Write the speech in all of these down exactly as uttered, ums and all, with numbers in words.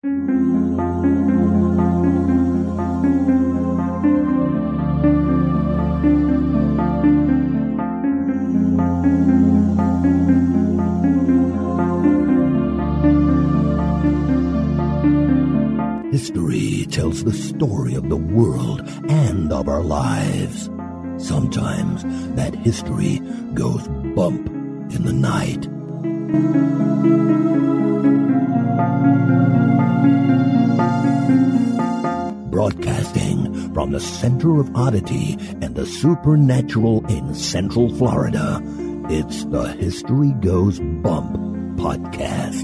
History tells the story of the world and of our lives. Sometimes that history goes bump in the night. Broadcasting from the center of oddity and the supernatural in Central Florida, it's the History Goes Bump podcast.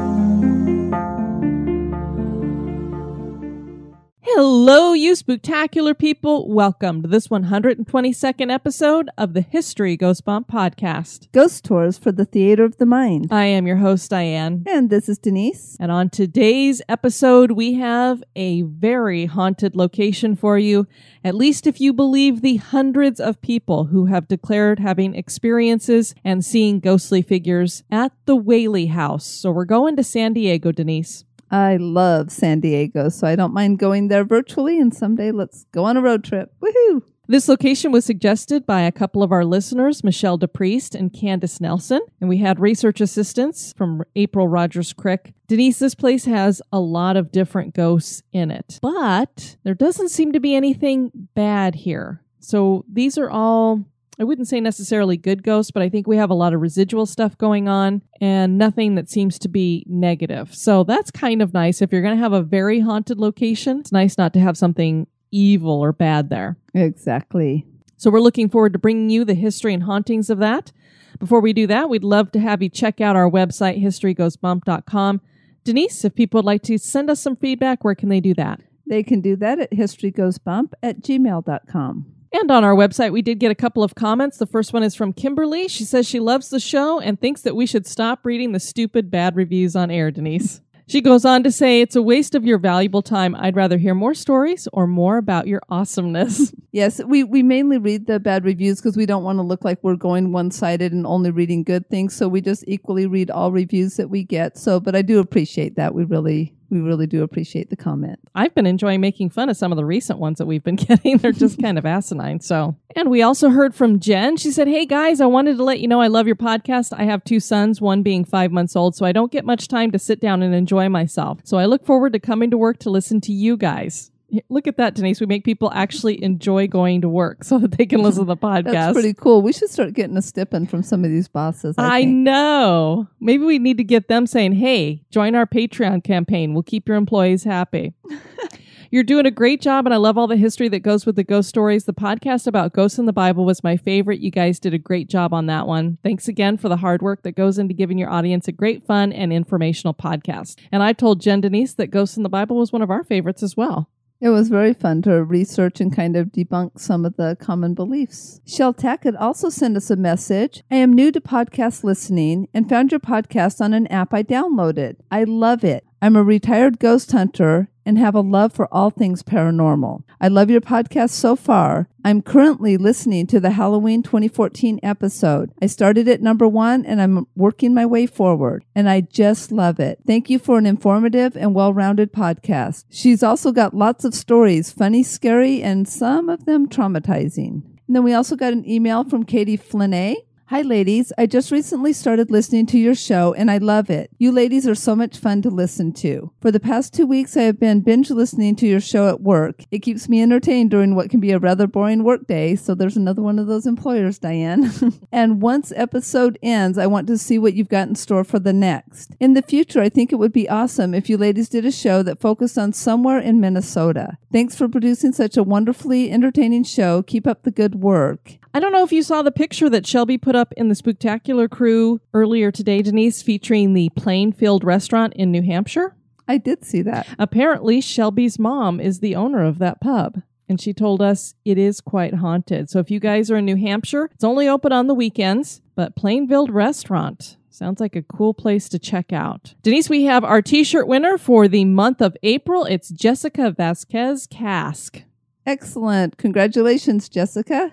Hello, you spooktacular people. Welcome to this one hundred twenty-second episode of the History Goes Bump podcast. Ghost tours for the Theater of the Mind. I am your host, Diane. And this is Denise. And on today's episode, we have a very haunted location for you, at least if you believe the hundreds of people who have declared having experiences and seeing ghostly figures at the Whaley House. So we're going to San Diego, Denise. I love San Diego, so I don't mind going there virtually, and someday let's go on a road trip. Woohoo! This location was suggested by a couple of our listeners, Michelle DePriest and Candace Nelson, and we had research assistance from April Rogers-Crick. Denise, this place has a lot of different ghosts in it, but there doesn't seem to be anything bad here. So these are all, I wouldn't say necessarily good ghosts, but I think we have a lot of residual stuff going on and nothing that seems to be negative. So that's kind of nice. If you're going to have a very haunted location, it's nice not to have something evil or bad there. Exactly. So we're looking forward to bringing you the history and hauntings of that. Before we do that, we'd love to have you check out our website, history goes bump dot com. Denise, if people would like to send us some feedback, where can they do that? They can do that at history goes bump at gmail dot com. And on our website, we did get a couple of comments. The first one is from Kimberly. She says she loves the show and thinks that we should stop reading the stupid bad reviews on air, Denise. She goes on to say, it's a waste of your valuable time. I'd rather hear more stories or more about your awesomeness. Yes, we, we mainly read the bad reviews because we don't want to look like we're going one-sided and only reading good things. So we just equally read all reviews that we get. So, but I do appreciate that. We really... We really do appreciate the comment. I've been enjoying making fun of some of the recent ones that we've been getting. They're just kind of asinine. So, and we also heard from Jen. She said, hey guys, I wanted to let you know I love your podcast. I have two sons, one being five months old, so I don't get much time to sit down and enjoy myself. So I look forward to coming to work to listen to you guys. Look at that, Denise. We make people actually enjoy going to work so that they can listen to the podcast. That's pretty cool. We should start getting a stipend from some of these bosses. I, I think. know. Maybe we need to get them saying, hey, join our Patreon campaign. We'll keep your employees happy. You're doing a great job, and I love all the history that goes with the ghost stories. The podcast about ghosts in the Bible was my favorite. You guys did a great job on that one. Thanks again for the hard work that goes into giving your audience a great, fun, and informational podcast. And I told Jen Denise that Ghosts in the Bible was one of our favorites as well. It was very fun to research and kind of debunk some of the common beliefs. Shell Tackett also sent us a message. I am new to podcast listening and found your podcast on an app I downloaded. I love it. I'm a retired ghost hunter and have a love for all things paranormal. I love your podcast so far. I'm currently listening to the Halloween twenty fourteen episode. I started at number one and I'm working my way forward, and I just love it. Thank you for an informative and well-rounded podcast. She's also got lots of stories, funny, scary, and some of them traumatizing. And then we also got an email from Katie Flynn. Hi, ladies. I just recently started listening to your show, and I love it. You ladies are so much fun to listen to. For the past two weeks, I have been binge listening to your show at work. It keeps me entertained during what can be a rather boring work day, so there's another one of those employers, Diane. And once episode ends, I want to see what you've got in store for the next. In the future, I think it would be awesome if you ladies did a show that focused on somewhere in Minnesota. Thanks for producing such a wonderfully entertaining show. Keep up the good work. I don't know if you saw the picture that Shelby put up in the Spooktacular Crew earlier today, Denise, featuring the Plainfield restaurant in New Hampshire. I did see that. Apparently, Shelby's mom is the owner of that pub, and she told us it is quite haunted. So if you guys are in New Hampshire, it's only open on the weekends, but Plainfield restaurant sounds like a cool place to check out. Denise, we have our t-shirt winner for the month of April. It's Jessica Vasquez Cask. Excellent. Congratulations, Jessica.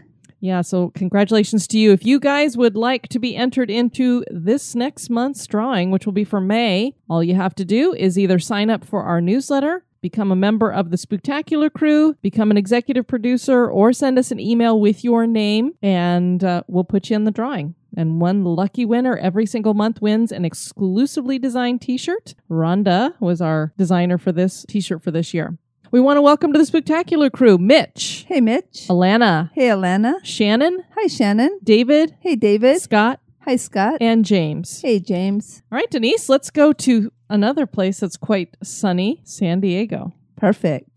Yeah, so congratulations to you. If you guys would like to be entered into this next month's drawing, which will be for May, all you have to do is either sign up for our newsletter, become a member of the Spooktacular crew, become an executive producer, or send us an email with your name, and uh, we'll put you in the drawing. And one lucky winner every single month wins an exclusively designed t-shirt. Rhonda was our designer for this t-shirt for this year. We want to welcome to the Spooktacular crew, Mitch. Hey, Mitch. Alana. Hey, Alana. Shannon. Hi, Shannon. David. Hey, David. Scott. Hi, Scott. And James. Hey, James. All right, Denise, let's go to another place that's quite sunny, San Diego. Perfect.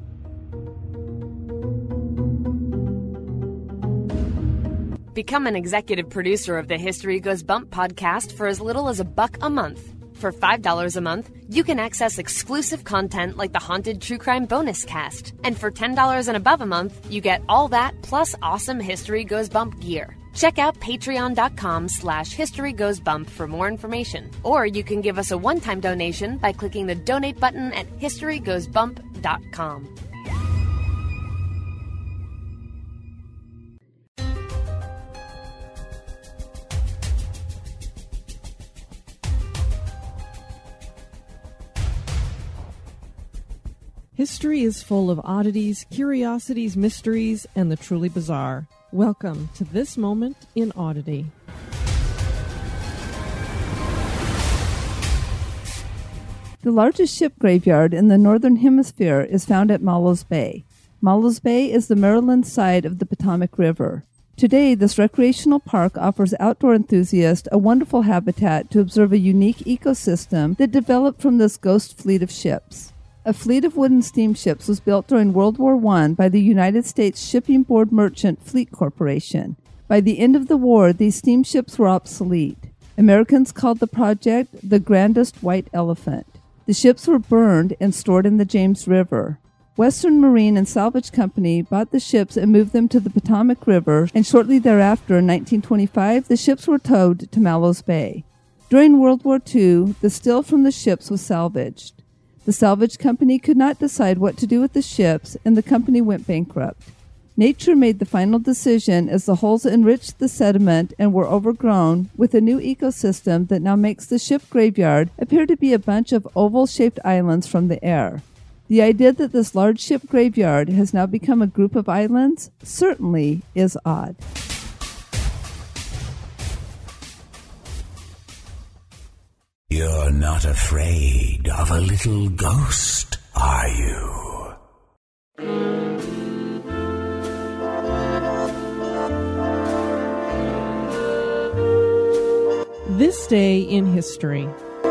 Become an executive producer of the History Goes Bump podcast for as little as a buck a month. For five dollars a month, you can access exclusive content like the Haunted True Crime Bonus Cast. And for ten dollars and above a month, you get all that plus awesome History Goes Bump gear. Check out patreon.com slash History Goes Bump for more information. Or you can give us a one-time donation by clicking the donate button at history goes bump dot com. History is full of oddities, curiosities, mysteries, and the truly bizarre. Welcome to This Moment in Oddity. The largest ship graveyard in the Northern Hemisphere is found at Mallows Bay. Mallows Bay is the Maryland side of the Potomac River. Today, this recreational park offers outdoor enthusiasts a wonderful habitat to observe a unique ecosystem that developed from this ghost fleet of ships. A fleet of wooden steamships was built during World War One by the United States Shipping Board Merchant Fleet Corporation. By the end of the war, these steamships were obsolete. Americans called the project the Grandest White Elephant. The ships were burned and stored in the James River. Western Marine and Salvage Company bought the ships and moved them to the Potomac River, and shortly thereafter, in nineteen twenty-five, the ships were towed to Mallows Bay. During World War Two, the steel from the ships was salvaged. The salvage company could not decide what to do with the ships, and the company went bankrupt. Nature made the final decision as the holes enriched the sediment and were overgrown with a new ecosystem that now makes the ship graveyard appear to be a bunch of oval-shaped islands from the air. The idea that this large ship graveyard has now become a group of islands certainly is odd. You're not afraid of a little ghost, are you? This Day in History.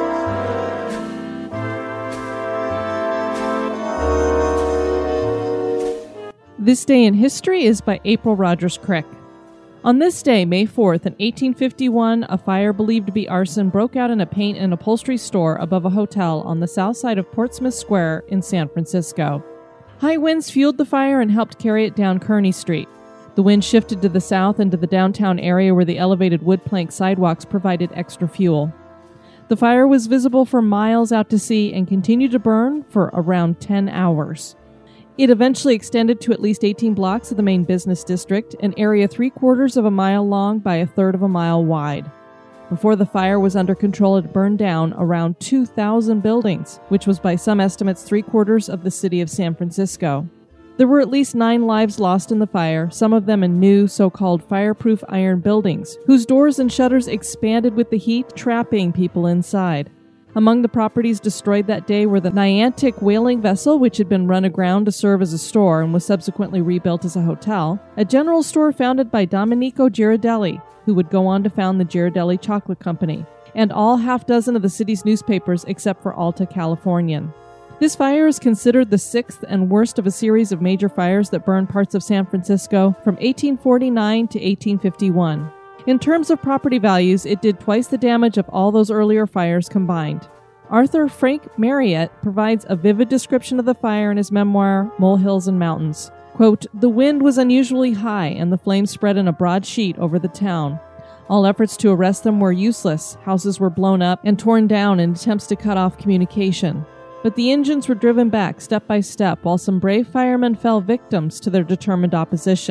This Day in History is by April Rogers Crick. On this day, May fourth, in eighteen fifty-one, a fire believed to be arson broke out in a paint and upholstery store above a hotel on the south side of Portsmouth Square in San Francisco. High winds fueled the fire and helped carry it down Kearny Street. The wind shifted to the south into the downtown area where the elevated wood plank sidewalks provided extra fuel. The fire was visible for miles out to sea and continued to burn for around ten hours. It eventually extended to at least eighteen blocks of the main business district, an area three-quarters of a mile long by a third of a mile wide. Before the fire was under control, it burned down around two thousand buildings, which was by some estimates three-quarters of the city of San Francisco. There were at least nine lives lost in the fire, some of them in new so-called fireproof iron buildings, whose doors and shutters expanded with the heat, trapping people inside. Among the properties destroyed that day were the Niantic whaling vessel, which had been run aground to serve as a store and was subsequently rebuilt as a hotel, a general store founded by Domenico Ghirardelli, who would go on to found the Ghirardelli Chocolate Company, and all half dozen of the city's newspapers except for Alta Californian. This fire is considered the sixth and worst of a series of major fires that burned parts of San Francisco from eighteen forty-nine to eighteen fifty-one. In terms of property values, it did twice the damage of all those earlier fires combined. Arthur Frank Marriott provides a vivid description of the fire in his memoir, Molehills and Mountains. Quote, "The wind was unusually high, and the flames spread in a broad sheet over the town. All efforts to arrest them were useless. Houses were blown up and torn down in attempts to cut off communication. But the engines were driven back step by step, while some brave firemen fell victims to their determined opposition.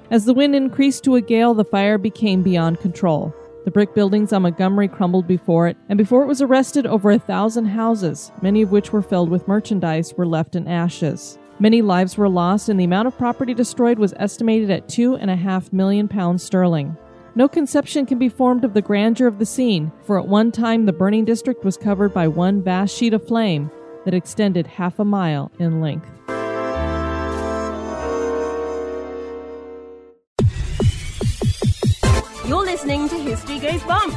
As the wind increased to a gale, the fire became beyond control. The brick buildings on Montgomery crumbled before it, and before it was arrested, over a thousand houses, many of which were filled with merchandise, were left in ashes. Many lives were lost, and the amount of property destroyed was estimated at two and a half million pounds sterling. No conception can be formed of the grandeur of the scene, for at one time the burning district was covered by one vast sheet of flame that extended half a mile in length. You're listening to History Goes Bump.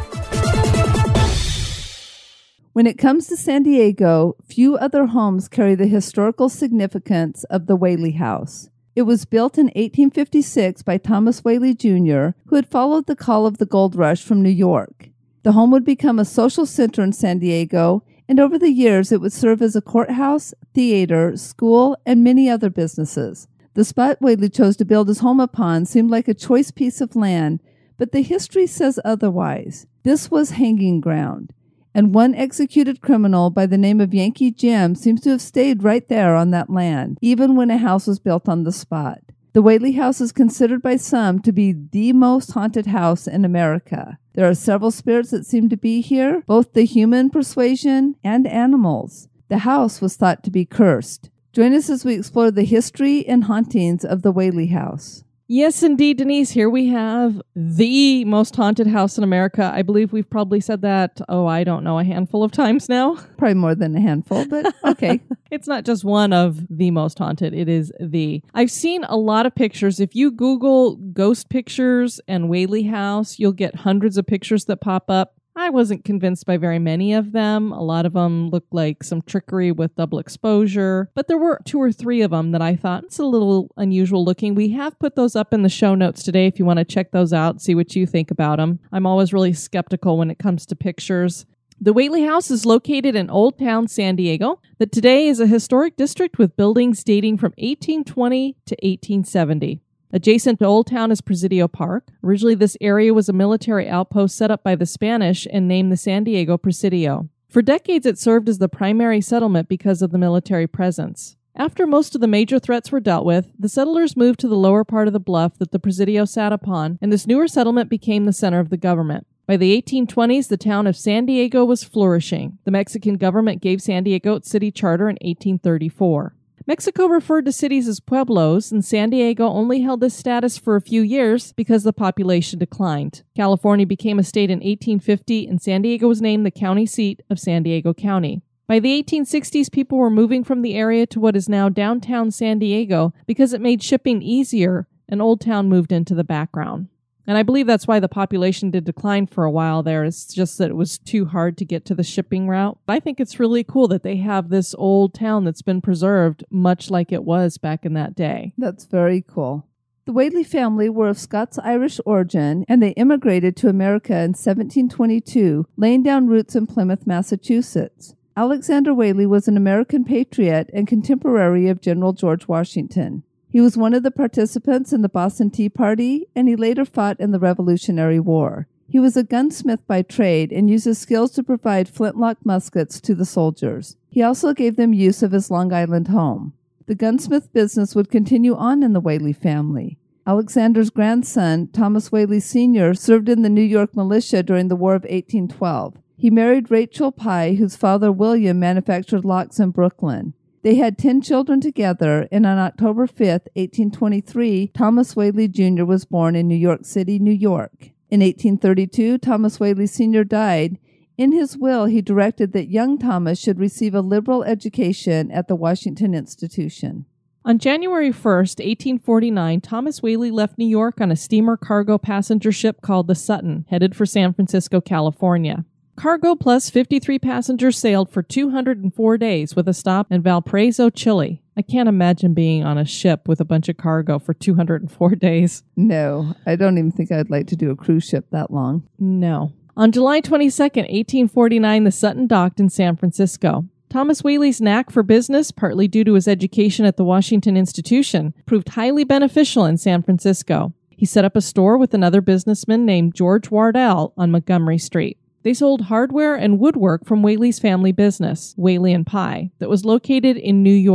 When it comes to San Diego, few other homes carry the historical significance of the Whaley House. It was built in eighteen fifty-six by Thomas Whaley Junior, who had followed the call of the gold rush from New York. The home would become a social center in San Diego, and over the years it would serve as a courthouse, theater, school, and many other businesses. The spot Whaley chose to build his home upon seemed like a choice piece of land, but the history says otherwise. This was hanging ground, and one executed criminal by the name of Yankee Jim seems to have stayed right there on that land, even when a house was built on the spot. The Whaley House is considered by some to be the most haunted house in America. There are several spirits that seem to be here, both the human persuasion and animals. The house was thought to be cursed. Join us as we explore the history and hauntings of the Whaley House. Yes, indeed, Denise. Here we have the most haunted house in America. I believe we've probably said that, oh, I don't know, a handful of times now. Probably more than a handful, but okay. It's not just one of the most haunted. It is the. I've seen a lot of pictures. If you Google ghost pictures and Whaley House, you'll get hundreds of pictures that pop up. I wasn't convinced by very many of them. A lot of them looked like some trickery with double exposure, but there were two or three of them that I thought it's a little unusual looking. We have put those up in the show notes today if you want to check those out, see what you think about them. I'm always really skeptical when it comes to pictures. The Whaley House is located in Old Town, San Diego, that today is a historic district with buildings dating from eighteen twenty to eighteen seventy. Adjacent to Old Town is Presidio Park. Originally, this area was a military outpost set up by the Spanish and named the San Diego Presidio. For decades, it served as the primary settlement because of the military presence. After most of the major threats were dealt with, the settlers moved to the lower part of the bluff that the Presidio sat upon, and this newer settlement became the center of the government. By the eighteen twenties, the town of San Diego was flourishing. The Mexican government gave San Diego its city charter in eighteen thirty-four. Mexico referred to cities as pueblos, and San Diego only held this status for a few years because the population declined. California became a state in eighteen fifty, and San Diego was named the county seat of San Diego County. By the eighteen sixties, people were moving from the area to what is now downtown San Diego because it made shipping easier, and Old Town moved into the background. And I believe that's why the population did decline for a while there. It's just that it was too hard to get to the shipping route. I think it's really cool that they have this old town that's been preserved much like it was back in that day. That's very cool. The Whaley family were of Scots-Irish origin, and they immigrated to America in seventeen twenty-two, laying down roots in Plymouth, Massachusetts. Alexander Whaley was an American patriot and contemporary of General George Washington. He was one of the participants in the Boston Tea Party, and he later fought in the Revolutionary War. He was a gunsmith by trade and used his skills to provide flintlock muskets to the soldiers. He also gave them use of his Long Island home. The gunsmith business would continue on in the Whaley family. Alexander's grandson, Thomas Whaley Senior, served in the New York militia during the War of eighteen twelve. He married Rachel Pye, whose father William manufactured locks in Brooklyn. They had ten children together, and on October fifth, eighteen twenty-three, Thomas Whaley Junior was born in New York City, New York. In eighteen thirty-two, Thomas Whaley Senior died. In his will, he directed that young Thomas should receive a liberal education at the Washington Institution. On January first, eighteen forty-nine, Thomas Whaley left New York on a steamer cargo passenger ship called the Sutton, headed for San Francisco, California. Cargo plus fifty-three passengers sailed for two hundred four days with a stop in Valparaiso, Chile. I can't imagine being on a ship with a bunch of cargo for two hundred four days. No, I don't even think I'd like to do a cruise ship that long. No. On July twenty-second, eighteen forty-nine, the Sutton docked in San Francisco. Thomas Whaley's knack for business, partly due to his education at the Washington Institution, proved highly beneficial in San Francisco. He set up a store with another businessman named George Wardell on Montgomery Street. They sold hardware and woodwork from Whaley's family business, Whaley and Pye, that was located in New York.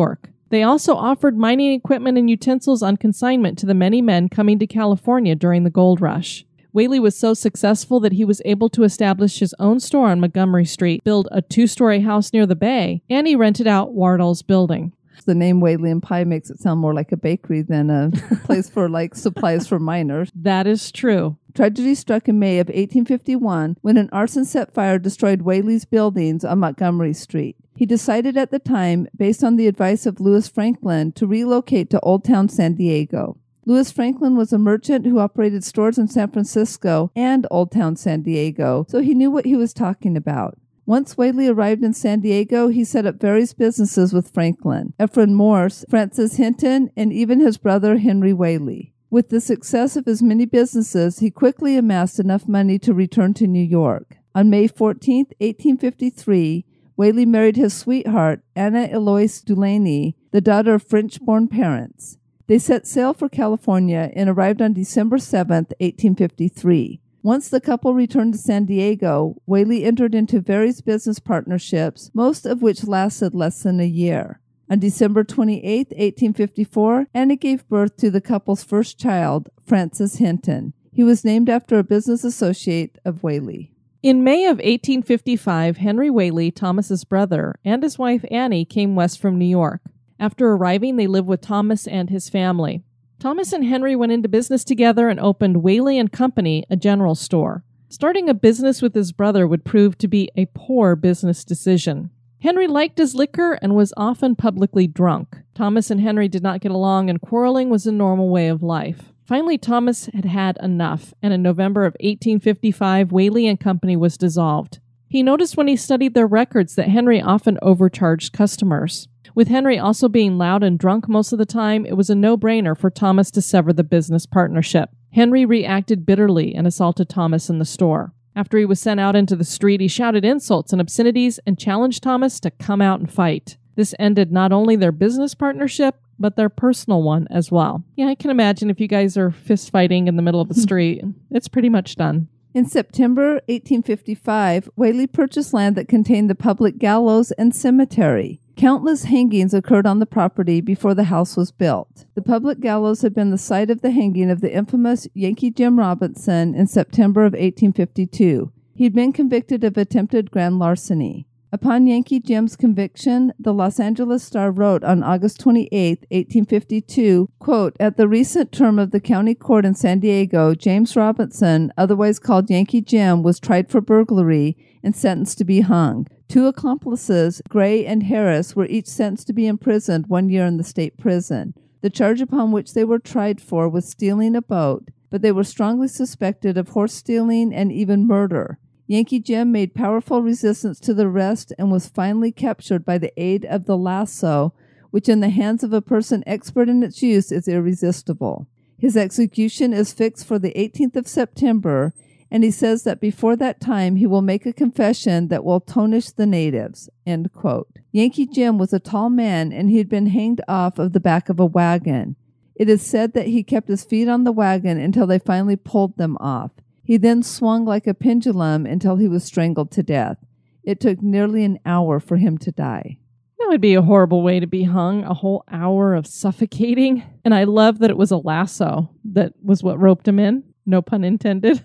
They also offered mining equipment and utensils on consignment to the many men coming to California during the gold rush. Whaley was so successful that he was able to establish his own store on Montgomery Street, build a two-story house near the bay, and he rented out Wardell's building. The name Whaley and Pie makes it sound more like a bakery than a place for like supplies for miners. That is true. Tragedy struck in May of eighteen fifty-one when an arson set fire destroyed Whaley's buildings on Montgomery Street. He decided at the time, based on the advice of Louis Franklin, to relocate to Old Town San Diego. Louis Franklin was a merchant who operated stores in San Francisco and Old Town San Diego, so he knew what he was talking about. Once Whaley arrived in San Diego, he set up various businesses with Franklin, Ephraim Morse, Francis Hinton, and even his brother Henry Whaley. With the success of his many businesses, he quickly amassed enough money to return to New York. On May fourteenth, eighteen fifty-three, Whaley married his sweetheart, Anna Eloise Dulaney, the daughter of French-born parents. They set sail for California and arrived on December seventh, eighteen fifty-three. Once the couple returned to San Diego, Whaley entered into various business partnerships, most of which lasted less than a year. On December twenty-eighth, eighteen fifty-four, Anna gave birth to the couple's first child, Francis Hinton. He was named after a business associate of Whaley. In May of eighteen fifty-five, Henry Whaley, Thomas's brother, and his wife Annie came west from New York. After arriving, they lived with Thomas and his family. Thomas and Henry went into business together and opened Whaley and Company, a general store. Starting a business with his brother would prove to be a poor business decision. Henry liked his liquor and was often publicly drunk. Thomas and Henry did not get along, and quarreling was a normal way of life. Finally, Thomas had had enough, and in November of eighteen fifty-five, Whaley and Company was dissolved. He noticed when he studied their records that Henry often overcharged customers. With Henry also being loud and drunk most of the time, it was a no-brainer for Thomas to sever the business partnership. Henry reacted bitterly and assaulted Thomas in the store. After he was sent out into the street, he shouted insults and obscenities and challenged Thomas to come out and fight. This ended not only their business partnership, but their personal one as well. Yeah, I can imagine if you guys are fist fighting in the middle of the street, it's pretty much done. In September eighteen fifty-five, Whaley purchased land that contained the public gallows and cemetery. Countless hangings occurred on the property before the house was built. The public gallows had been the site of the hanging of the infamous Yankee Jim Robinson in September of eighteen fifty-two. He had been convicted of attempted grand larceny. Upon Yankee Jim's conviction, the Los Angeles Star wrote on August twenty-eighth, eighteen fifty-two, quote, "At the recent term of the county court in San Diego, James Robinson, otherwise called Yankee Jim, was tried for burglary and sentenced to be hung. Two accomplices, Gray and Harris, were each sentenced to be imprisoned one year in the state prison. The charge upon which they were tried for was stealing a boat, but they were strongly suspected of horse stealing and even murder. Yankee Jim made powerful resistance to the arrest and was finally captured by the aid of the lasso, which in the hands of a person expert in its use is irresistible. His execution is fixed for the eighteenth of September, and he says that before that time he will make a confession that will astonish the natives." End quote. Yankee Jim was a tall man, and he had been hanged off of the back of a wagon. It is said that he kept his feet on the wagon until they finally pulled them off. He then swung like a pendulum until he was strangled to death. It took nearly an hour for him to die. That would be a horrible way to be hung, a whole hour of suffocating. And I love that it was a lasso that was what roped him in. No pun intended.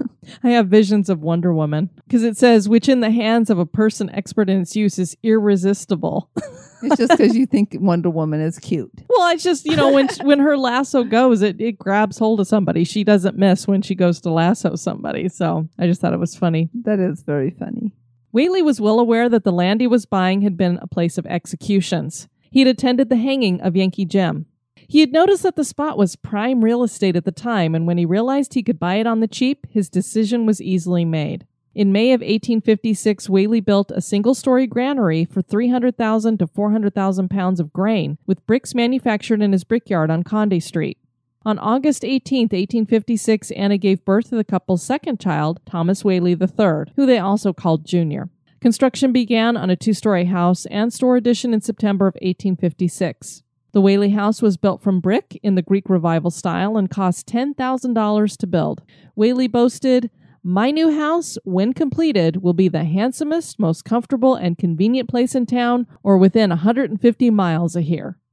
I have visions of Wonder Woman because it says, which in the hands of a person expert in its use is irresistible. It's just because you think Wonder Woman is cute. Well, it's just, you know, when when her lasso goes, it, it grabs hold of somebody. She doesn't miss when she goes to lasso somebody. So I just thought it was funny. That is very funny. Whaley was well aware that the land he was buying had been a place of executions. He had attended the hanging of Yankee Jim. He had noticed that the spot was prime real estate at the time, and when he realized he could buy it on the cheap, his decision was easily made. In May of eighteen fifty-six, Whaley built a single-story granary for three hundred thousand to four hundred thousand pounds of grain, with bricks manufactured in his brickyard on Conde Street. On August eighteenth, eighteen fifty-six, Anna gave birth to the couple's second child, Thomas Whaley the third, who they also called Junior. Construction began on a two-story house and store addition in September of eighteen fifty-six. The Whaley house was built from brick in the Greek Revival style and cost ten thousand dollars to build. Whaley boasted, "My new house, when completed, will be the handsomest, most comfortable, and convenient place in town or within one hundred fifty miles of here."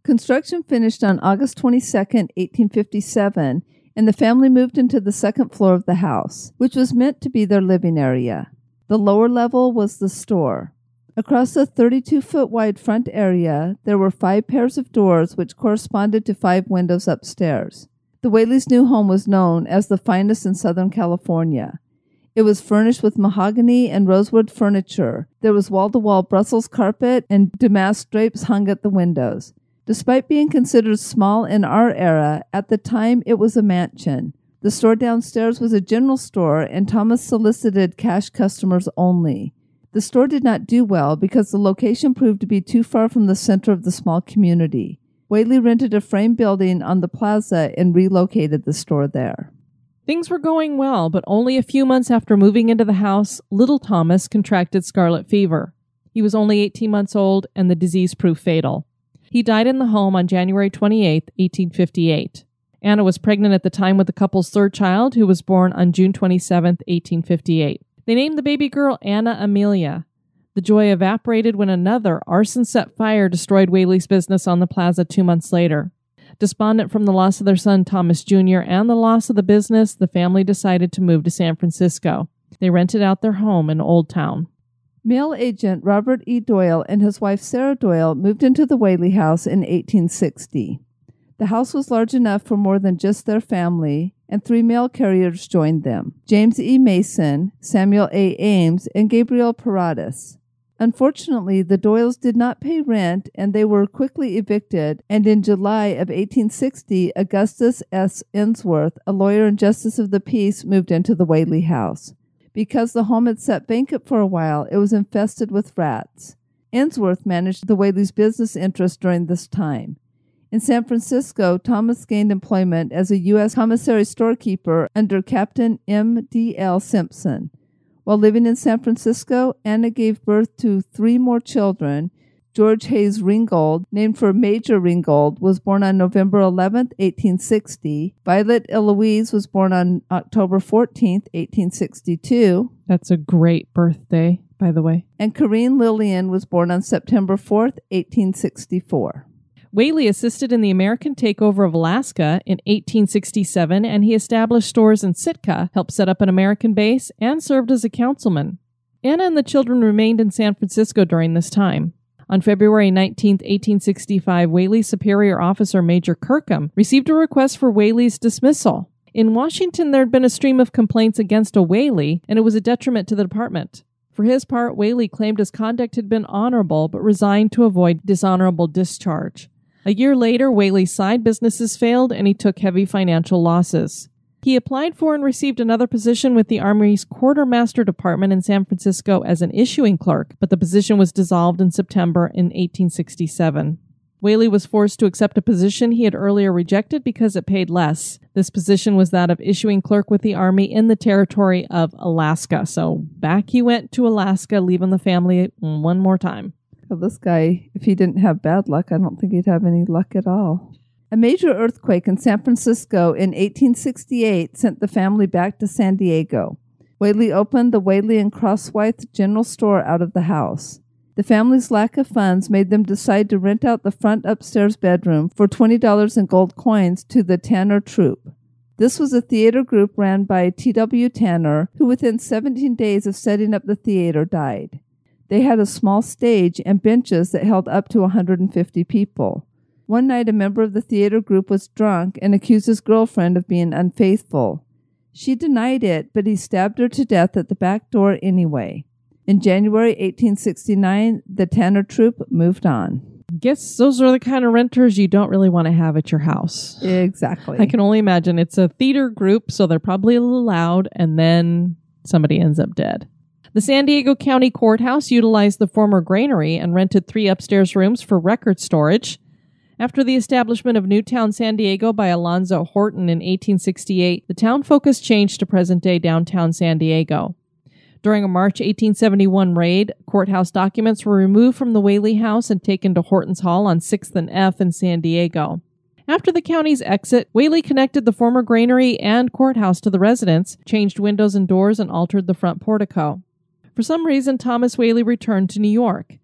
Construction finished on August twenty-second, eighteen fifty-seven, and the family moved into the second floor of the house, which was meant to be their living area. The lower level was the store. Across the thirty-two foot wide front area, there were five pairs of doors which corresponded to five windows upstairs. The Whaley's new home was known as the finest in Southern California. It was furnished with mahogany and rosewood furniture. There was wall-to-wall Brussels carpet and damask drapes hung at the windows. Despite being considered small in our era, at the time it was a mansion. The store downstairs was a general store, and Thomas solicited cash customers only. The store did not do well because the location proved to be too far from the center of the small community. Whaley rented a frame building on the plaza and relocated the store there. Things were going well, but only a few months after moving into the house, little Thomas contracted scarlet fever. He was only eighteen months old, and the disease proved fatal. He died in the home on January twenty-eighth, eighteen fifty-eight. Anna was pregnant at the time with the couple's third child, who was born on June twenty-seventh, eighteen fifty-eight. They named the baby girl Anna Amelia. The joy evaporated when another arson-set fire destroyed Whaley's business on the plaza two months later. Despondent from the loss of their son Thomas Junior and the loss of the business, the family decided to move to San Francisco. They rented out their home in Old Town. Mail agent Robert E. Doyle and his wife Sarah Doyle moved into the Whaley house in eighteen sixty. The house was large enough for more than just their family, and three mail carriers joined them: James E. Mason, Samuel A. Ames, and Gabriel Paradas. Unfortunately, the Doyles did not pay rent, and they were quickly evicted, and in July of eighteen sixty, Augustus S. Ensworth, a lawyer and justice of the peace, moved into the Whaley house. Because the home had sat vacant for a while, it was infested with rats. Ensworth managed the Whaley's business interests during this time. In San Francisco, Thomas gained employment as a U S commissary storekeeper under Captain M D L Simpson. While living in San Francisco, Anna gave birth to three more children. George Hayes Ringgold, named for Major Ringgold, was born on November eleventh, eighteen sixty. Violet Eloise was born on October fourteenth, eighteen sixty-two. That's a great birthday, by the way. And Corinne Lillian was born on September fourth, eighteen sixty-four. Whaley assisted in the American takeover of Alaska in eighteen sixty-seven, and he established stores in Sitka, helped set up an American base, and served as a councilman. Anna and the children remained in San Francisco during this time. On February nineteenth, eighteen sixty-five, Whaley's superior officer, Major Kirkham, received a request for Whaley's dismissal. In Washington, there had been a stream of complaints against a Whaley, and it was a detriment to the department. For his part, Whaley claimed his conduct had been honorable, but resigned to avoid dishonorable discharge. A year later, Whaley's side businesses failed, and he took heavy financial losses. He applied for and received another position with the Army's Quartermaster Department in San Francisco as an issuing clerk, but the position was dissolved in September in eighteen sixty-seven. Whaley was forced to accept a position he had earlier rejected because it paid less. This position was that of issuing clerk with the Army in the territory of Alaska. So back he went to Alaska, leaving the family one more time. Well, this guy, if he didn't have bad luck, I don't think he'd have any luck at all. A major earthquake in San Francisco in eighteen sixty-eight sent the family back to San Diego. Whaley opened the Whaley and Crosswythe General Store out of the house. The family's lack of funds made them decide to rent out the front upstairs bedroom for twenty dollars in gold coins to the Tanner Troupe. This was a theater group ran by T W Tanner, who within seventeen days of setting up the theater died. They had a small stage and benches that held up to one hundred fifty people. One night, a member of the theater group was drunk and accused his girlfriend of being unfaithful. She denied it, but he stabbed her to death at the back door anyway. In January eighteen sixty-nine, the Tanner Troupe moved on. Guess those are the kind of renters you don't really want to have at your house. Exactly. I can only imagine. It's a theater group, so they're probably a little loud, and then somebody ends up dead. The San Diego County Courthouse utilized the former granary and rented three upstairs rooms for record storage. After the establishment of Newtown, San Diego by Alonzo Horton in eighteen sixty-eight, the town focus changed to present-day downtown San Diego. During a March eighteen seventy-one raid, courthouse documents were removed from the Whaley House and taken to Horton's Hall on sixth and F in San Diego. After the county's exit, Whaley connected the former granary and courthouse to the residence, changed windows and doors, and altered the front portico. For some reason, Thomas Whaley returned to New York.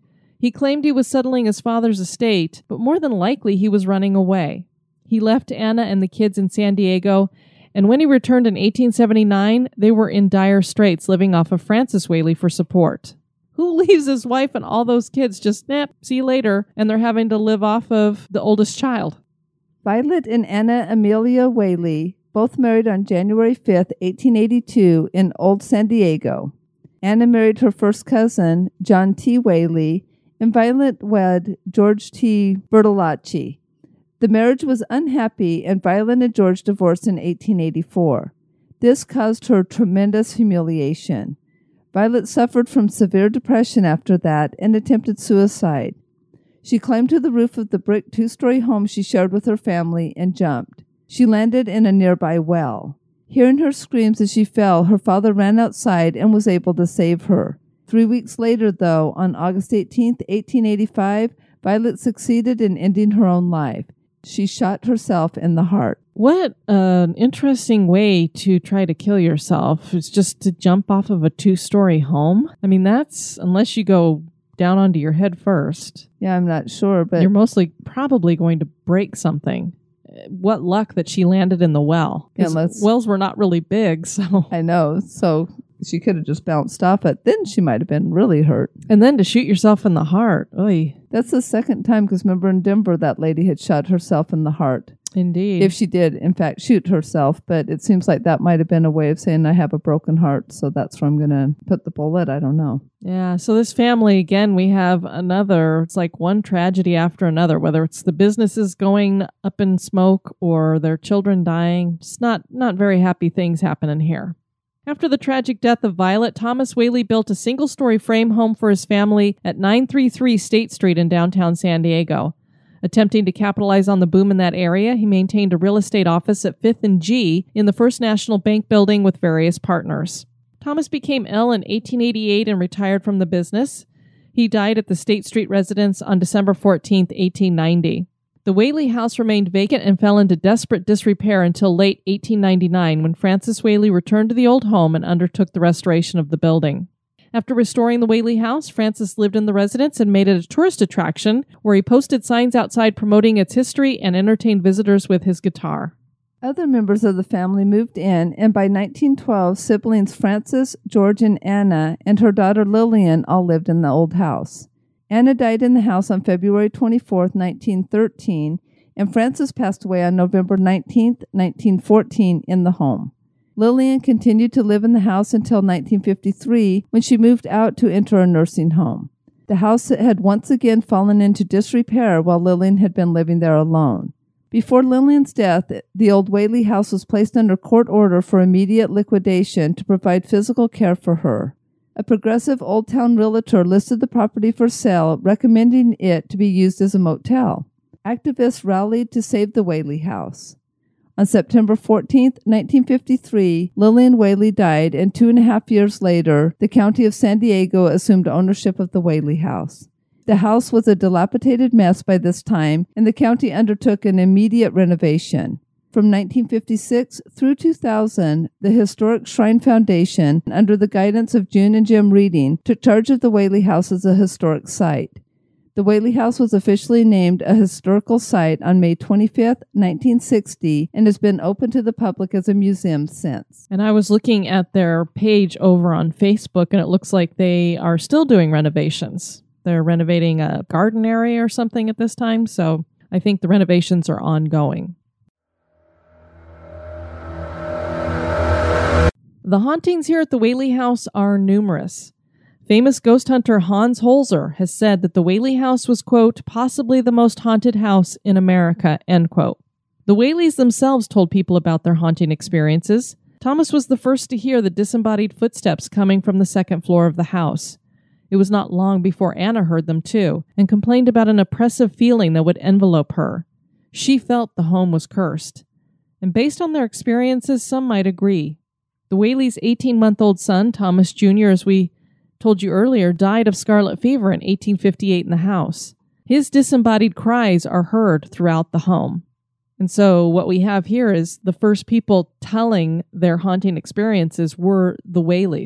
He claimed he was settling his father's estate, but more than likely he was running away. He left Anna and the kids in San Diego, and when he returned in eighteen seventy-nine, they were in dire straits, living off of Frances Whaley for support. Who leaves his wife and all those kids just, eh, see you later, and they're having to live off of the oldest child? Violet and Anna Amelia Whaley, both married on January fifth, eighteen eighty-two, in Old San Diego. Anna married her first cousin, John T. Whaley, and Violet wed George T. Bertolacci. The marriage was unhappy, and Violet and George divorced in eighteen eighty-four. This caused her tremendous humiliation. Violet suffered from severe depression after that and attempted suicide. She climbed to the roof of the brick two-story home she shared with her family and jumped. She landed in a nearby well. Hearing her screams as she fell, her father ran outside and was able to save her. Three weeks later, though, on August eighteenth, eighteen eighty-five, Violet succeeded in ending her own life. She shot herself in the heart. What an interesting way to try to kill yourself. It's just to jump off of a two-story home. I mean, that's, unless you go down onto your head first. Yeah, I'm not sure, but you're mostly probably going to break something. What luck that she landed in the well. Yeah, 'Cause let's- wells were not really big, so. I know. So she could have just bounced off it. Then she might have been really hurt. And then to shoot yourself in the heart. Oy. That's the second time, because remember in Denver, that lady had shot herself in the heart. Indeed. If she did, in fact, shoot herself. But it seems like that might have been a way of saying, I have a broken heart, so that's where I'm going to put the bullet. I don't know. Yeah, so this family, again, we have another, it's like one tragedy after another, whether it's the businesses going up in smoke or their children dying. Just not, not very happy things happening here. After the tragic death of Violet, Thomas Whaley built a single-story frame home for his family at nine thirty-three State Street in downtown San Diego. Attempting to capitalize on the boom in that area, he maintained a real estate office at fifth and G in the First National Bank building with various partners. Thomas became ill in eighteen eighty-eight and retired from the business. He died at the State Street residence on December fourteenth, eighteen ninety. The Whaley house remained vacant and fell into desperate disrepair until late eighteen ninety-nine, when Frances Whaley returned to the old home and undertook the restoration of the building. After restoring the Whaley house, Francis lived in the residence and made it a tourist attraction, where he posted signs outside promoting its history and entertained visitors with his guitar. Other members of the family moved in, and by nineteen twelve, siblings Frances, George, and Anna, and her daughter Lillian all lived in the old house. Anna died in the house on February twenty-fourth, nineteen thirteen, and Frances passed away on November nineteenth, nineteen fourteen, in the home. Lillian continued to live in the house until nineteen fifty-three, when she moved out to enter a nursing home. The house had once again fallen into disrepair while Lillian had been living there alone. Before Lillian's death, the old Whaley house was placed under court order for immediate liquidation to provide physical care for her. A progressive Old Town realtor listed the property for sale, recommending it to be used as a motel. Activists rallied to save the Whaley house. On September fourteenth, nineteen fifty-three, Lillian Whaley died, and two and a half years later, the county of San Diego assumed ownership of the Whaley house. The house was a dilapidated mess by this time, and the county undertook an immediate renovation. From nineteen fifty-six through two thousand, the Historic Shrine Foundation, under the guidance of June and Jim Reading, took charge of the Whaley house as a historic site. The Whaley House was officially named a historical site on May twenty-fifth, nineteen sixty, and has been open to the public as a museum since. And I was looking at their page over on Facebook, and it looks like they are still doing renovations. They're renovating a garden area or something at this time, so I think the renovations are ongoing. The hauntings here at the Whaley House are numerous. Famous ghost hunter Hans Holzer has said that the Whaley House was, quote, possibly the most haunted house in America, end quote. The Whaleys themselves told people about their haunting experiences. Thomas was the first to hear the disembodied footsteps coming from the second floor of the house. It was not long before Anna heard them too, and complained about an oppressive feeling that would envelope her. She felt the home was cursed. And based on their experiences, some might agree. The Whaleys' eighteen-month-old son, Thomas Junior, as we told you earlier, died of scarlet fever in eighteen fifty-eight in the house. His disembodied cries are heard throughout the home. And so what we have here is the first people telling their haunting experiences were the Whaleys.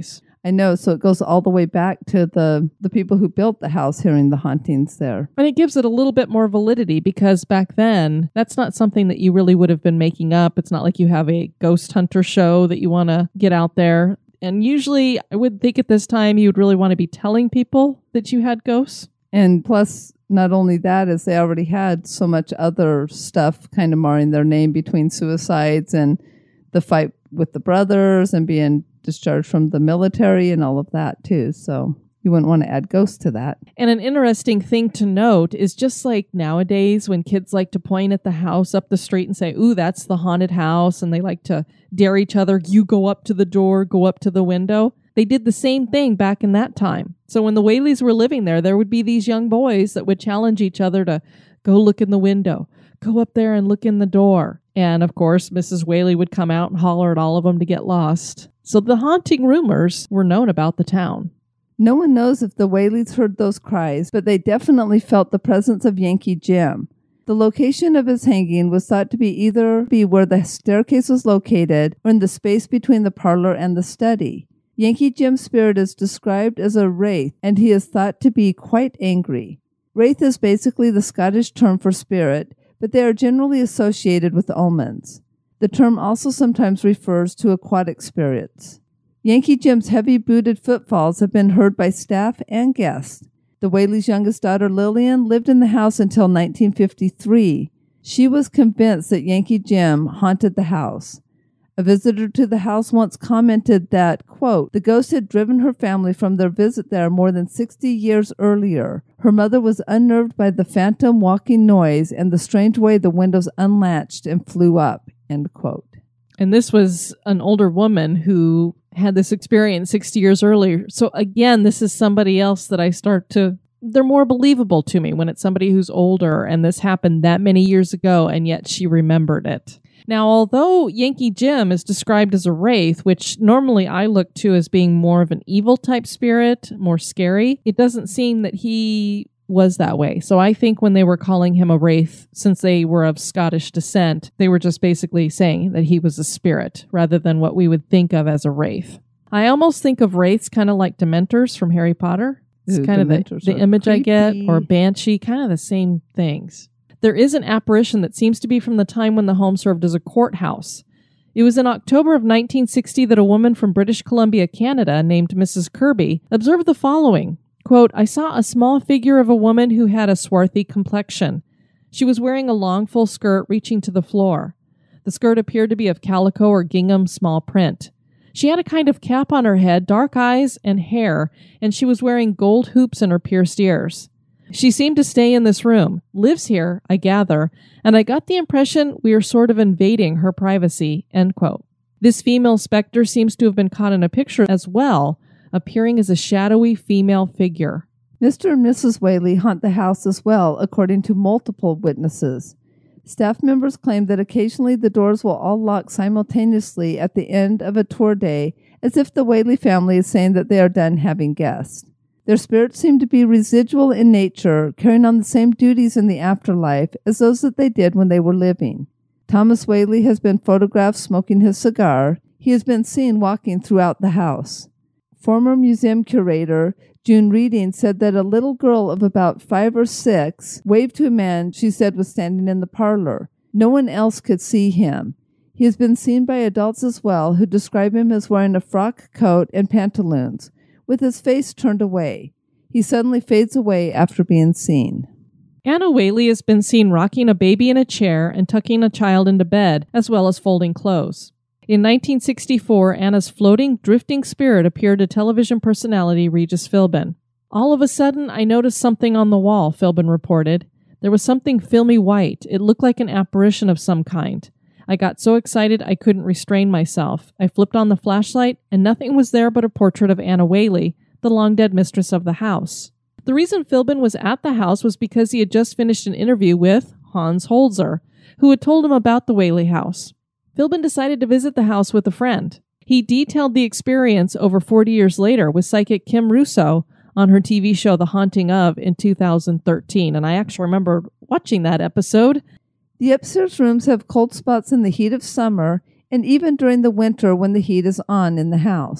I know, so it goes all the way back to the, the people who built the house hearing the hauntings there. And it gives it a little bit more validity because back then, that's not something that you really would have been making up. It's not like you have a ghost hunter show that you want to get out there. And usually, I would think at this time, you would really want to be telling people that you had ghosts. And plus, not only that, is they already had so much other stuff kind of marring their name between suicides and the fight with the brothers and being discharged from the military and all of that too. So you wouldn't want to add ghosts to that. And an interesting thing to note is just like nowadays when kids like to point at the house up the street and say, ooh, that's the haunted house. And they like to dare each other. You go up to the door, go up to the window. They did the same thing back in that time. So when the Whaleys were living there, there would be these young boys that would challenge each other to go look in the window, go up there and look in the door. And of course, Missus Whaley would come out and holler at all of them to get lost. So the haunting rumors were known about the town. No one knows if the Whaleys heard those cries, but they definitely felt the presence of Yankee Jim. The location of his hanging was thought to be either be where the staircase was located or in the space between the parlor and the study. Yankee Jim's spirit is described as a wraith, and he is thought to be quite angry. Wraith is basically the Scottish term for spirit, but they are generally associated with omens. The term also sometimes refers to aquatic spirits. Yankee Jim's heavy-booted footfalls have been heard by staff and guests. The Whaley's youngest daughter, Lillian, lived in the house until nineteen fifty-three. She was convinced that Yankee Jim haunted the house. A visitor to the house once commented that, quote, the ghost had driven her family from their visit there more than sixty years earlier. Her mother was unnerved by the phantom walking noise and the strange way the windows unlatched and flew up, end quote. And this was an older woman who had this experience sixty years earlier. So again, this is somebody else that I start to, they're more believable to me when it's somebody who's older and this happened that many years ago and yet she remembered it. Now, although Yankee Jim is described as a wraith, which normally I look to as being more of an evil type spirit, more scary, it doesn't seem that he was that way. So I think when they were calling him a wraith, since they were of Scottish descent, they were just basically saying that he was a spirit rather than what we would think of as a wraith. I almost think of wraiths kind of like Dementors from Harry Potter. It's Ooh, kind of the, the image creepy. I get, or Banshee, kind of the same things. There is an apparition that seems to be from the time when the home served as a courthouse. It was in October of nineteen sixty that a woman from British Columbia, Canada, named Missus Kirby, observed the following. Quote, I saw a small figure of a woman who had a swarthy complexion. She was wearing a long full skirt reaching to the floor. The skirt appeared to be of calico or gingham small print. She had a kind of cap on her head, dark eyes and hair, and she was wearing gold hoops in her pierced ears. She seemed to stay in this room, lives here, I gather, and I got the impression we are sort of invading her privacy, end quote. This female specter seems to have been caught in a picture as well, appearing as a shadowy female figure. Mister and Missus Whaley haunt the house as well, according to multiple witnesses. Staff members claim that occasionally the doors will all lock simultaneously at the end of a tour day, as if the Whaley family is saying that they are done having guests. Their spirits seem to be residual in nature, carrying on the same duties in the afterlife as those that they did when they were living. Thomas Whaley has been photographed smoking his cigar. He has been seen walking throughout the house. Former museum curator June Reading said that a little girl of about five or six waved to a man she said was standing in the parlor. No one else could see him. He has been seen by adults as well, who describe him as wearing a frock coat and pantaloons, with his face turned away. He suddenly fades away after being seen. Anna Whaley has been seen rocking a baby in a chair and tucking a child into bed, as well as folding clothes. In nineteen sixty-four, Anna's floating, drifting spirit appeared to television personality Regis Philbin. All of a sudden, I noticed something on the wall, Philbin reported. There was something filmy white. It looked like an apparition of some kind. I got so excited I couldn't restrain myself. I flipped on the flashlight, and nothing was there but a portrait of Anna Whaley, the long-dead mistress of the house. The reason Philbin was at the house was because he had just finished an interview with Hans Holzer, who had told him about the Whaley house. Philbin decided to visit the house with a friend. He detailed the experience over forty years later with psychic Kim Russo on her T V show The Haunting of in two thousand thirteen, and I actually remember watching that episode. The upstairs rooms have cold spots in the heat of summer and even during the winter when the heat is on in the house.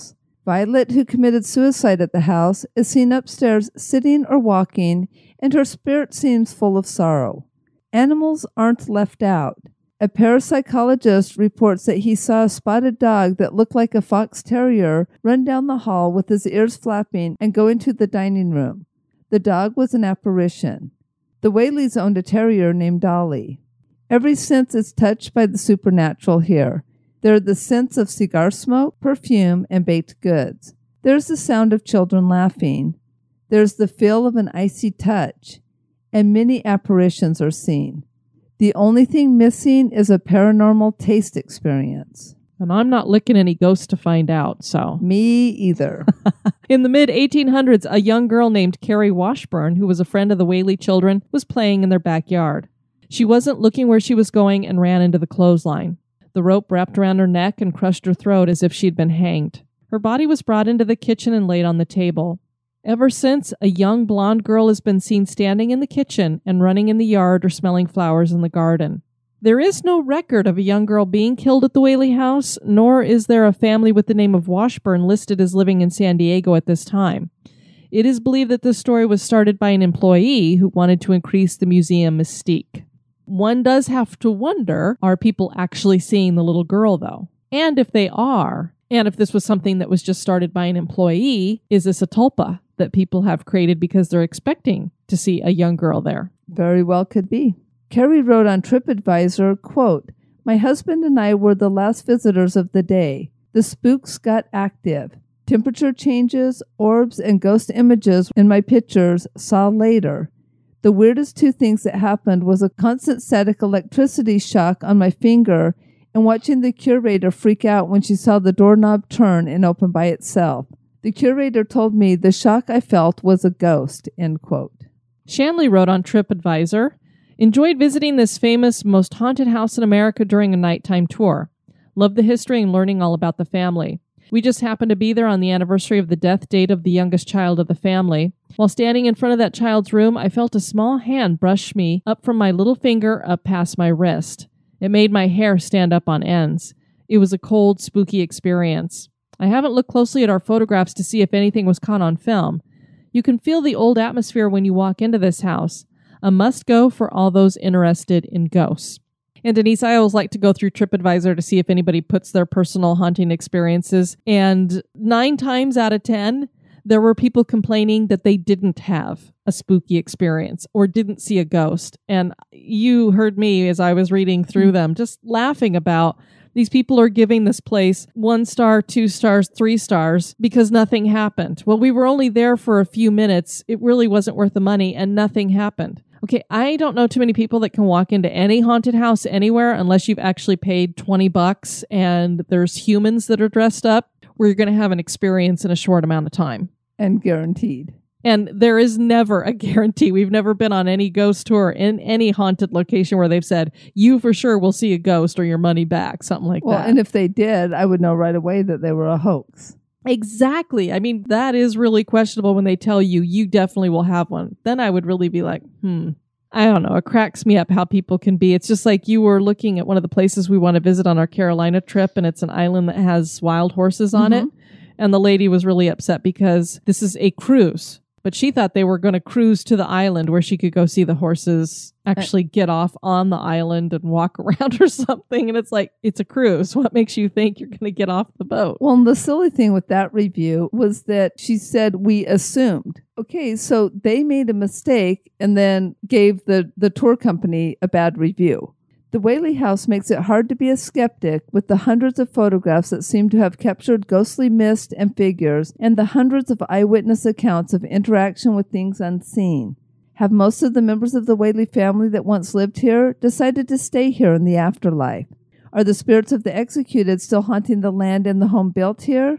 Violet, who committed suicide at the house, is seen upstairs sitting or walking, and her spirit seems full of sorrow. Animals aren't left out. A parapsychologist reports that he saw a spotted dog that looked like a fox terrier run down the hall with his ears flapping and go into the dining room. The dog was an apparition. The Whaleys owned a terrier named Dolly. Every sense is touched by the supernatural here. There are the scents of cigar smoke, perfume, and baked goods. There's the sound of children laughing. There's the feel of an icy touch. And many apparitions are seen. The only thing missing is a paranormal taste experience. And I'm not licking any ghosts to find out, so. Me either. In the mid eighteen hundreds, a young girl named Carrie Washburn, who was a friend of the Whaley children, was playing in their backyard. She wasn't looking where she was going and ran into the clothesline. The rope wrapped around her neck and crushed her throat as if she'd been hanged. Her body was brought into the kitchen and laid on the table. Ever since, a young blonde girl has been seen standing in the kitchen and running in the yard or smelling flowers in the garden. There is no record of a young girl being killed at the Whaley house, nor is there a family with the name of Washburn listed as living in San Diego at this time. It is believed that this story was started by an employee who wanted to increase the museum mystique. One does have to wonder, are people actually seeing the little girl, though? And if they are, and if this was something that was just started by an employee, is this a tulpa that people have created because they're expecting to see a young girl there? Very well could be. Carrie wrote on TripAdvisor, quote, "My husband and I were the last visitors of the day. The spooks got active. Temperature changes, orbs, and ghost images in my pictures saw later. The weirdest two things that happened was a constant static electricity shock on my finger and watching the curator freak out when she saw the doorknob turn and open by itself. The curator told me the shock I felt was a ghost," end quote. Shanley wrote on TripAdvisor, "Enjoyed visiting this famous, most haunted house in America during a nighttime tour. Loved the history and learning all about the family. We just happened to be there on the anniversary of the death date of the youngest child of the family. While standing in front of that child's room, I felt a small hand brush me up from my little finger up past my wrist. It made my hair stand up on ends. It was a cold, spooky experience. I haven't looked closely at our photographs to see if anything was caught on film. You can feel the old atmosphere when you walk into this house. A must-go for all those interested in ghosts." And Denise, I always like to go through TripAdvisor to see if anybody puts their personal haunting experiences. And nine times out of ten, there were people complaining that they didn't have a spooky experience or didn't see a ghost. And you heard me as I was reading through them, just laughing about these people are giving this place one star, two stars, three stars because nothing happened. Well, we were only there for a few minutes. It really wasn't worth the money and nothing happened. Okay, I don't know too many people that can walk into any haunted house anywhere unless you've actually paid twenty bucks and there's humans that are dressed up where you're going to have an experience in a short amount of time. And guaranteed. And there is never a guarantee. We've never been on any ghost tour in any haunted location where they've said, you for sure will see a ghost or your money back, something like well, that. Well, and if they did, I would know right away that they were a hoax. Exactly. I mean, that is really questionable when they tell you, you definitely will have one. Then I would really be like, hmm, I don't know. It cracks me up how people can be. It's just like you were looking at one of the places we want to visit on our Carolina trip, and it's an island that has wild horses on mm-hmm. it. And the lady was really upset because this is a cruise. But she thought they were going to cruise to the island where she could go see the horses actually get off on the island and walk around or something. And it's like, it's a cruise. What makes you think you're going to get off the boat? Well, and the silly thing with that review was that she said, we assumed. Okay, so they made a mistake and then gave the, the tour company a bad review. The Whaley House makes it hard to be a skeptic with the hundreds of photographs that seem to have captured ghostly mist and figures and the hundreds of eyewitness accounts of interaction with things unseen. Have most of the members of the Whaley family that once lived here decided to stay here in the afterlife? Are the spirits of the executed still haunting the land and the home built here?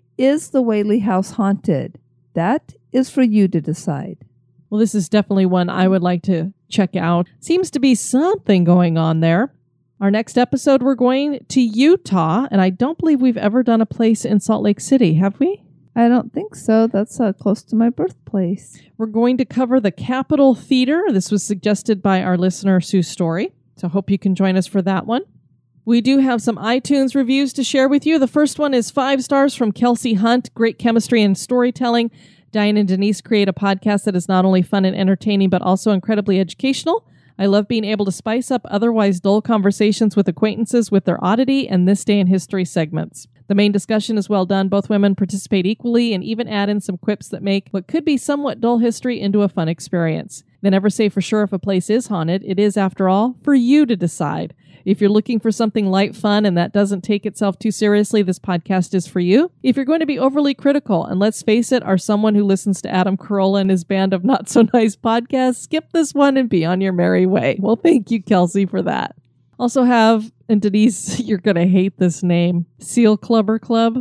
Is the Whaley House haunted? That is for you to decide. Well, this is definitely one I would like to check out. Seems to be something going on there. Our next episode, we're going to Utah, and I don't believe we've ever done a place in Salt Lake City, have we? I don't think so. That's uh, close to my birthplace. We're going to cover the Capitol Theater. This was suggested by our listener, Sue Story. So hope you can join us for that one. We do have some iTunes reviews to share with you. The first one is five stars from Kelsey Hunt. Great chemistry and storytelling. Diane and Denise create a podcast that is not only fun and entertaining, but also incredibly educational. I love being able to spice up otherwise dull conversations with acquaintances with their oddity and This Day in History segments. The main discussion is well done. Both women participate equally and even add in some quips that make what could be somewhat dull history into a fun experience. They never say for sure if a place is haunted. It is, after all, for you to decide. If you're looking for something light, fun, and that doesn't take itself too seriously, this podcast is for you. If you're going to be overly critical, and let's face it, are someone who listens to Adam Carolla and his band of not-so-nice podcasts, skip this one and be on your merry way. Well, thank you, Kelsey, for that. Also have, and Denise, you're going to hate this name, Seal Clubber Club.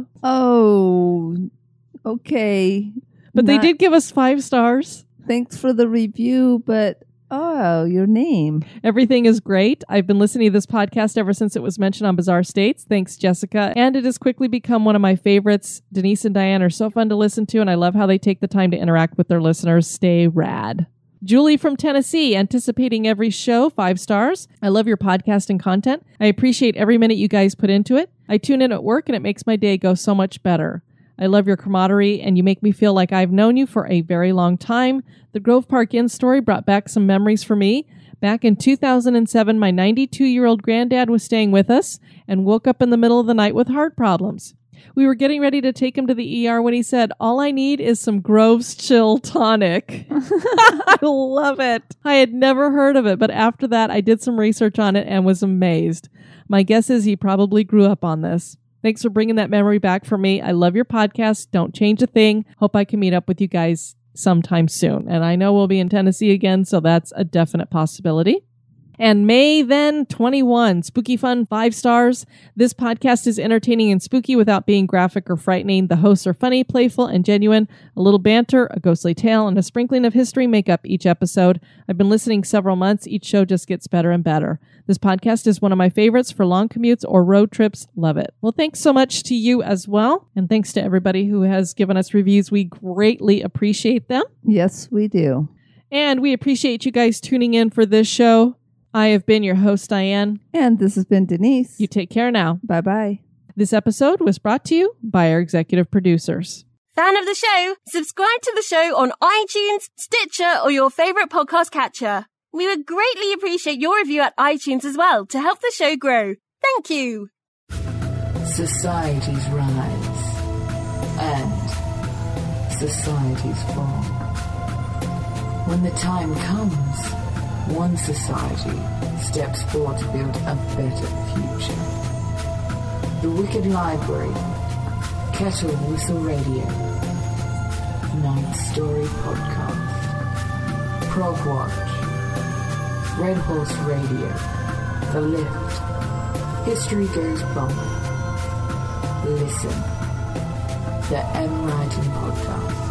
Oh, okay. But Not- they did give us five stars. Thanks for the review, but oh, your name. Everything is great. I've been listening to this podcast ever since it was mentioned on Bizarre States. Thanks, Jessica. And it has quickly become one of my favorites. Denise and Diane are so fun to listen to, and I love how they take the time to interact with their listeners. Stay rad. Julie from Tennessee, anticipating every show, five stars. I love your podcast and content. I appreciate every minute you guys put into it. I tune in at work, and it makes my day go so much better. I love your camaraderie, and you make me feel like I've known you for a very long time. The Grove Park Inn story brought back some memories for me. Back in two thousand seven, my ninety-two-year-old granddad was staying with us and woke up in the middle of the night with heart problems. We were getting ready to take him to the E R when he said, "All I need is some Grove's Chill Tonic." I love it. I had never heard of it, but after that, I did some research on it and was amazed. My guess is he probably grew up on this. Thanks for bringing that memory back for me. I love your podcast. Don't change a thing. Hope I can meet up with you guys sometime soon. And I know we'll be in Tennessee again, so that's a definite possibility. And May then twenty-one, Spooky Fun, five stars. This podcast is entertaining and spooky without being graphic or frightening. The hosts are funny, playful, and genuine. A little banter, a ghostly tale, and a sprinkling of history make up each episode. I've been listening several months. Each show just gets better and better. This podcast is one of my favorites for long commutes or road trips. Love it. Well, thanks so much to you as well. And thanks to everybody who has given us reviews. We greatly appreciate them. Yes, we do. And we appreciate you guys tuning in for this show. I have been your host, Diane. And this has been Denise. You take care now. Bye-bye. This episode was brought to you by our executive producers. Fan of the show? Subscribe to the show on iTunes, Stitcher, or your favorite podcast catcher. We would greatly appreciate your review at iTunes as well to help the show grow. Thank you. Societies rise and societies fall. When the time comes, one society steps forward to build a better future. The Wicked Library, Kettle Whistle Radio, Night Story Podcast, Prog Watch, Red Horse Radio, The Lift, History Goes Bump, Listen, The M Writing Podcast,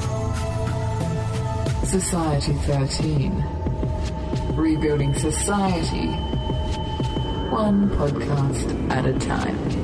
Society thirteen, Rebuilding Society, one podcast at a time.